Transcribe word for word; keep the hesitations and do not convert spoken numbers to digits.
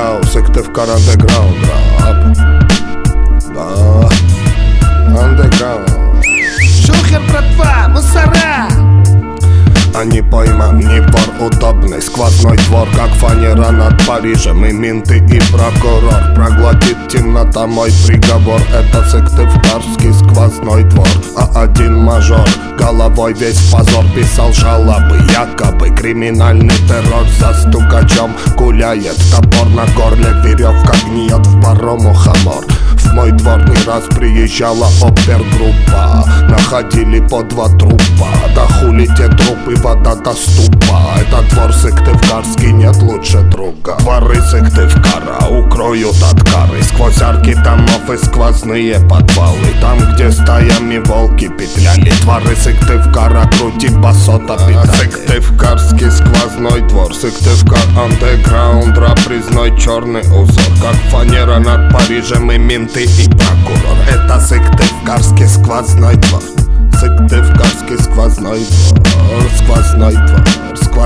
Яу, Сыктывкар андеграунд рап. Да, андеграунд. Шухер, братва, мусора. А не пойман, не вор удобный сквозной двор, как фанера над Парижем. И менты, и прокурор. Проглотит темнота мой приговор. Это сыктывкарский сквозной двор. А один мажор, головой весь в позор, писал жалобы. Якобы криминальный террор за стукачом гуляет. Топор на горле, веревка гниет, в пару мухомор. В мой двор не раз приезжала опергруппа. Находили по два трупа. Да хули те трупы, вода доступа. Это двор сыктывкарский, нет лучше друга. Дворы Сыктывкара укроют от кары. Сквозь арки домов и сквозные подвалы. Там, где стаями волки петляли. Дворы Сыктывкара, крути басота петляли. Сыктывкарский сквозной двор. Сыктывкар андеграунд, рапризной черный узор. Как фанера над Парижем и менты, и прокурор. Это сыктывкарский сквозной двор. Сыктывкарский сквозной двор. Сквозной двор, сквозной